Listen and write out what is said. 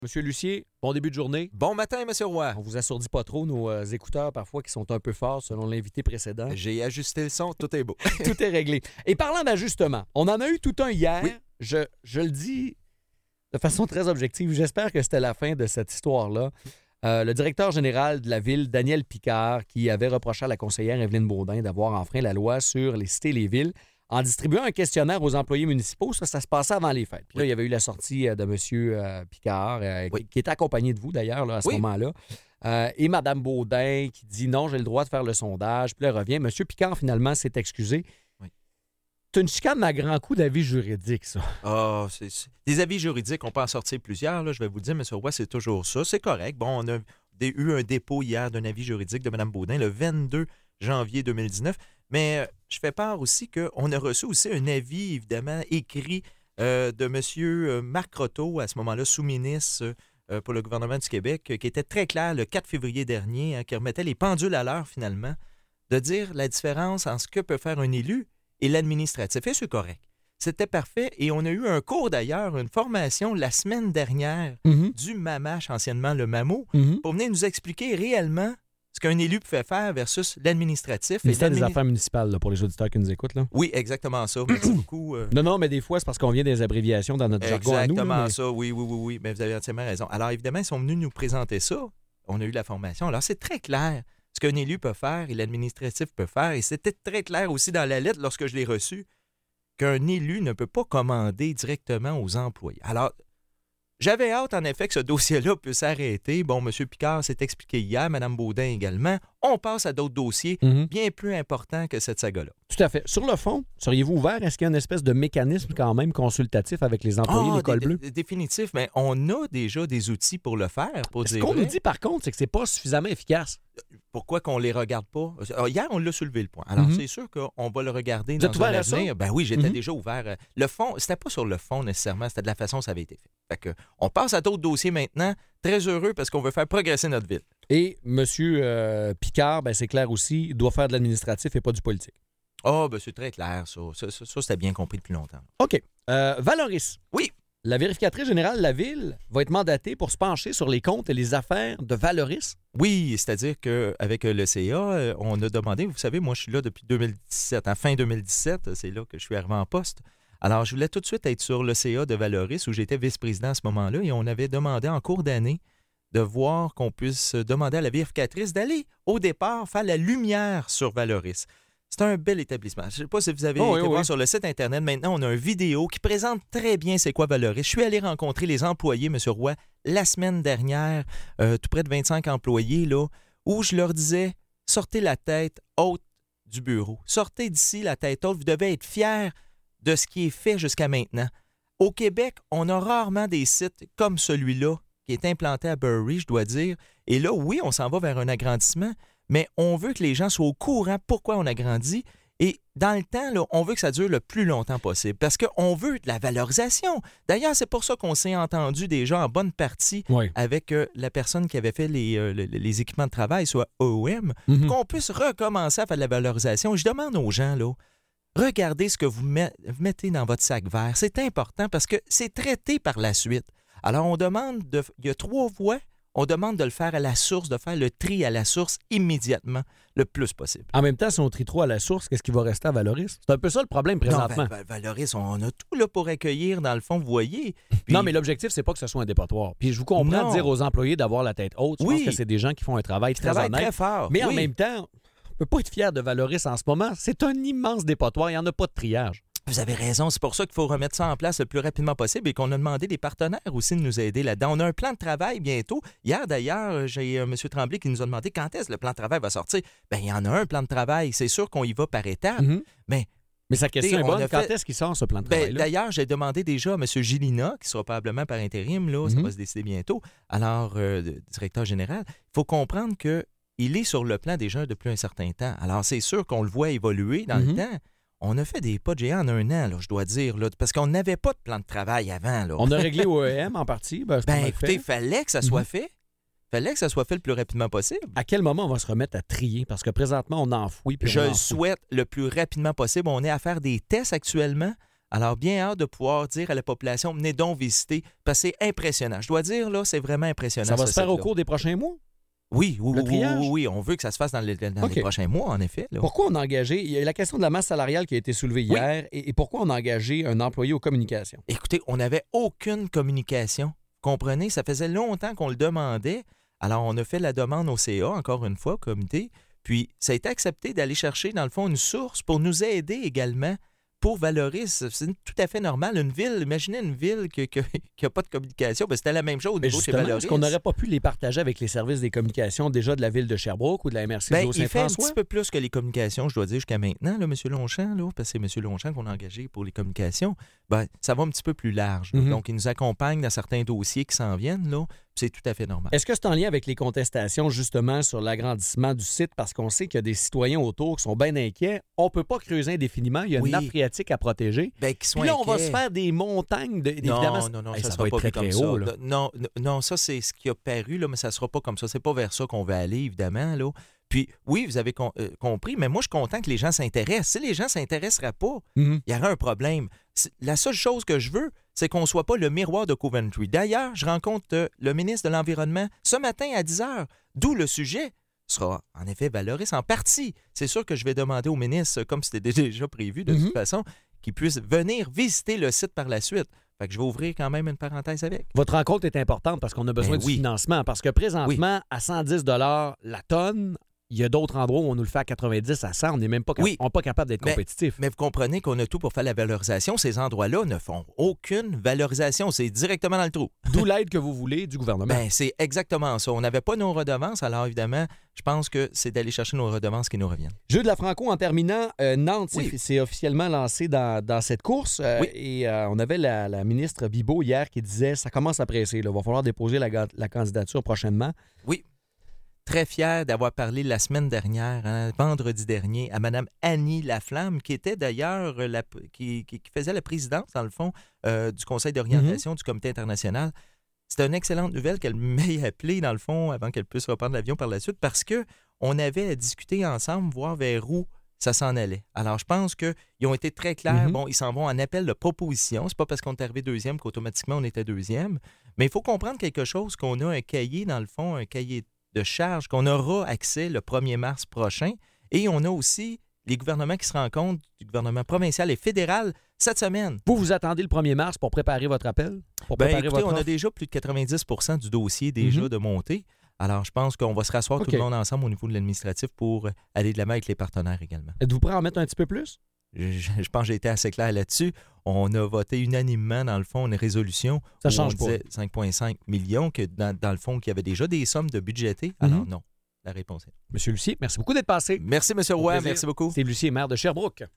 Monsieur Lucier, bon début de journée. Bon matin, M. Roy. On vous assourdit pas trop, nos écouteurs parfois qui sont un peu forts selon l'invité précédent. J'ai ajusté le son, tout est beau. Tout est réglé. Et parlant d'ajustement, on en a eu tout un hier. Oui. Je le dis de façon très objective. J'espère que c'était la fin de cette histoire-là. Le directeur général de la ville, Daniel Picard, qui avait reproché à la conseillère Evelyne Baudin d'avoir enfreint la loi sur les cités et les villes en distribuant un questionnaire aux employés municipaux. Ça se passait avant les fêtes. Puis là, il y avait eu la sortie de M. Picard, qui était accompagné de vous d'ailleurs là, à ce moment-là. Et Mme Baudin qui dit non, j'ai le droit de faire le sondage. Puis là, elle revient. M. Picard, finalement, s'est excusé. C'est une chicane à grand coup d'avis juridique, ça. Ah, des avis juridiques, on peut en sortir plusieurs. Là, je vais vous le dire, M. Roy, c'est toujours ça. C'est correct. Bon, on a eu un dépôt hier d'un avis juridique de Mme Baudin le 22 janvier 2019. Mais je fais part aussi qu'on a reçu aussi un avis, évidemment, écrit de M. Marc Croteau, à ce moment-là, sous-ministre pour le gouvernement du Québec, qui était très clair le 4 février dernier, qui remettait les pendules à l'heure, finalement, de dire la différence en ce que peut faire un élu et l'administratif. Et c'est correct. C'était parfait. Et on a eu un cours, d'ailleurs, une formation la semaine dernière du MAMACH, anciennement le MAMO, pour venir nous expliquer réellement ce qu'un élu pouvait faire versus l'administratif. Ministère des Affaires municipales, là, pour les auditeurs qui nous écoutent. Là. Oui, exactement ça. Merci beaucoup. Non, mais des fois, c'est parce qu'on vient des abréviations dans notre jargon à nous. Exactement ça, oui. Mais vous avez entièrement raison. Alors, évidemment, ils sont venus nous présenter ça. On a eu la formation. Alors, c'est très clair ce qu'un élu peut faire et l'administratif peut faire. Et c'était très clair aussi dans la lettre, lorsque je l'ai reçue, qu'un élu ne peut pas commander directement aux employés. Alors, j'avais hâte, en effet, que ce dossier-là puisse s'arrêter. Bon, M. Picard s'est expliqué hier, Mme Baudin également. On passe à d'autres dossiers bien plus importants que cette saga-là. Tout à fait. Sur le fond, seriez-vous ouvert? Est-ce qu'il y a une espèce de mécanisme quand même consultatif avec les employés de l'École bleue? Définitif, mais on a déjà des outils pour le faire. Ce qu'on nous dit, par contre, c'est que c'est pas suffisamment efficace. Pourquoi qu'on les regarde pas? Hier, on l'a soulevé le point. Alors, c'est sûr qu'on va le regarder Vous dans êtes ouvert à ça? Ben oui, j'étais déjà ouvert. Le fond, c'était pas sur le fond nécessairement, c'était de la façon dont ça avait été fait. Fait que, on passe à d'autres dossiers maintenant. Très heureux parce qu'on veut faire progresser notre ville. Et M. Picard, ben c'est clair aussi, il doit faire de l'administratif et pas du politique. Ah, ben c'est très clair, ça. Ça, c'était bien compris depuis longtemps. OK. Valoris. Oui. La vérificatrice générale de la Ville va être mandatée pour se pencher sur les comptes et les affaires de Valoris. Oui, c'est-à-dire qu'avec le CA, on a demandé, vous savez, moi, je suis là depuis 2017. En fin 2017, c'est là que je suis arrivé en poste. Alors, je voulais tout de suite être sur le CA de Valoris, où j'étais vice-président à ce moment-là, et on avait demandé en cours d'année de voir qu'on puisse demander à la vérificatrice d'aller, au départ, faire la lumière sur Valoris. C'est un bel établissement. Je ne sais pas si vous avez été voir sur le site Internet. Maintenant, on a une vidéo qui présente très bien c'est quoi Valoris. Je suis allé rencontrer les employés, M. Roy, la semaine dernière, tout près de 25 employés, là, où je leur disais, sortez la tête haute du bureau. Sortez d'ici la tête haute. Vous devez être fiers de ce qui est fait jusqu'à maintenant. Au Québec, on a rarement des sites comme celui-là qui est implanté à Burry, je dois dire. Et là, oui, on s'en va vers un agrandissement, mais on veut que les gens soient au courant pourquoi on agrandit. Et dans le temps, là, on veut que ça dure le plus longtemps possible parce qu'on veut de la valorisation. D'ailleurs, c'est pour ça qu'on s'est entendu déjà en bonne partie avec la personne qui avait fait les équipements de travail, soit OEM, qu'on puisse recommencer à faire de la valorisation. Je demande aux gens, là, regardez ce que vous mettez dans votre sac vert. C'est important parce que c'est traité par la suite. Alors, on demande, il y a 3 voies. On demande de le faire à la source, de faire le tri à la source immédiatement, le plus possible. En même temps, si on trie trop à la source, qu'est-ce qui va rester à Valoris? C'est un peu ça le problème présentement. Non, Valoris, on a tout là pour accueillir, dans le fond, vous voyez. Puis... Non, mais l'objectif, c'est pas que ce soit un dépotoir. Puis je vous comprends de dire aux employés d'avoir la tête haute. Je pense que c'est des gens qui font un travail très honnête. Très fort. Mais en même temps, on peut pas être fier de Valoris en ce moment. C'est un immense dépotoir. Il n'y en a pas de triage. Vous avez raison, c'est pour ça qu'il faut remettre ça en place le plus rapidement possible et qu'on a demandé des partenaires aussi de nous aider là-dedans. On a un plan de travail bientôt. Hier, d'ailleurs, j'ai M. Tremblay qui nous a demandé quand est-ce que le plan de travail va sortir. Bien, il y en a un plan de travail. C'est sûr qu'on y va par étapes, mais sa question est bonne. Quand est-ce qu'il sort, ce plan de travail-là? D'ailleurs, j'ai demandé déjà à M. Gilina, qui sera probablement par intérim, là, ça va se décider bientôt, alors, directeur général, il faut comprendre qu'il est sur le plan déjà depuis un certain temps. Alors, c'est sûr qu'on le voit évoluer dans le temps. On a fait des pas de géant en 1 an, là, je dois dire, là, parce qu'on n'avait pas de plan de travail avant. Là. On a réglé OEM en partie. Écoutez, il fallait que ça soit fait. Fallait que ça soit fait le plus rapidement possible. À quel moment on va se remettre à trier? Parce que présentement, on enfouit. Je le souhaite le plus rapidement possible. On est à faire des tests actuellement. Alors, bien hâte de pouvoir dire à la population, venez donc visiter, parce que c'est impressionnant. Je dois dire, là, c'est vraiment impressionnant. Ça va se faire au site-là. cours des prochains mois? Oui, Le triage? oui, on veut que ça se fasse dans les OK. prochains mois, en effet. Là. Pourquoi on a engagé... Il y a la question de la masse salariale qui a été soulevée hier. Et pourquoi on a engagé un employé aux communications? Écoutez, on n'avait aucune communication. Comprenez, ça faisait longtemps qu'on le demandait. Alors, on a fait la demande au CA, encore une fois, au comité. Puis, ça a été accepté d'aller chercher, dans le fond, une source pour nous aider également pour Valoris. C'est tout à fait normal. Une ville, imaginez une ville qui n'a pas de communication. Ben, c'était la même chose au Mais niveau chez justement, Valoris. est-ce qu'on n'aurait pas pu les partager avec les services des communications déjà de la ville de Sherbrooke ou de la MRC Ben, de il fait un Saint-François? petit peu plus que les communications, je dois dire, jusqu'à maintenant, là, M. Longchamp, là, parce que c'est M. Longchamp qu'on a engagé pour les communications. Ben, ça va un petit peu plus large. Là. Mhm. Donc, il nous accompagne dans certains dossiers qui s'en viennent. Là, puis c'est tout à fait normal. Est-ce que c'est en lien avec les contestations, justement, sur l'agrandissement du site? Parce qu'on sait qu'il y a des citoyens autour qui sont bien inquiets. On ne peut pas creuser indéfiniment. Il y a Oui. une nappe phréatique à protéger. Ben, qu'ils Puis soient là, on va inquiets. se faire des montagnes. Évidemment, Non, Hey, ça ça sera va pas être très, vu très comme haut. ça. Là. Non, ça, c'est ce qui a paru, là, mais ça sera pas comme ça. C'est pas vers ça qu'on va aller, évidemment. Là. Puis, oui, vous avez compris, mais moi, je suis content que les gens s'intéressent. Si les gens ne s'intéresseraient pas, Mhm. il y aurait un problème. La seule chose que je veux, c'est qu'on ne soit pas le miroir de Coventry. D'ailleurs, je rencontre le ministre de l'Environnement ce matin à 10 h, d'où le sujet sera en effet Valoris en partie. C'est sûr que je vais demander au ministre, comme c'était déjà prévu de toute façon, qu'il puisse venir visiter le site par la suite. Fait que je vais ouvrir quand même une parenthèse avec. Votre rencontre est importante parce qu'on a besoin Ben du oui. financement. Parce que présentement, à 110 la tonne, il y a d'autres endroits où on nous le fait à 90, à 100. On n'est même pas, Oui. on n'est pas capable d'être Mais- compétitif. Mais vous comprenez qu'on a tout pour faire la valorisation. Ces endroits-là ne font aucune valorisation. C'est directement dans le trou. D'où l'aide que vous voulez du gouvernement. Ben, c'est exactement ça. On n'avait pas nos redevances, alors évidemment, je pense que c'est d'aller chercher nos redevances qui nous reviennent. Jeu de la Franco en terminant, Nantes Oui. s'est officiellement lancé dans cette course. Oui. Et on avait la ministre Bibeau hier qui disait ça commence à presser. Il va falloir déposer la candidature prochainement. Oui. Très fier d'avoir parlé la semaine dernière, vendredi dernier, à Mme Annie Laflamme, qui était d'ailleurs qui faisait la présidence, dans le fond, du Conseil d'orientation du Comité international. C'était une excellente nouvelle qu'elle m'ait appelé, dans le fond, avant qu'elle puisse reprendre l'avion par la suite, parce qu'on avait à discuter ensemble, voir vers où ça s'en allait. Alors, je pense qu'ils ont été très clairs. Bon, ils s'en vont en appel de proposition. C'est pas parce qu'on est arrivé deuxième qu'automatiquement on était deuxième. Mais il faut comprendre quelque chose, qu'on a un cahier, dans le fond, un cahier de charges qu'on aura accès le 1er mars prochain. Et on a aussi les gouvernements qui se rencontrent, du gouvernement provincial et fédéral, cette semaine. Vous attendez le 1er mars pour préparer votre appel? Pour Ben, préparer écoutez, votre on a offre? déjà plus de 90 du dossier déjà de monté. Alors, je pense qu'on va se rasseoir tout OK. le monde ensemble au niveau de l'administratif pour aller de l'avant avec les partenaires également. Êtes-vous prêt à en mettre un petit peu plus? Je pense que j'ai été assez clair là-dessus. On a voté unanimement, dans le fond, une résolution Ça où change on disait 5,5 millions, que dans le fond, qu'il y avait déjà des sommes de budgétées. Alors non, la réponse est non. Monsieur Lucier, merci beaucoup d'être passé. Merci, M. Au Roy. plaisir. Merci beaucoup. Steve Lucier, maire de Sherbrooke.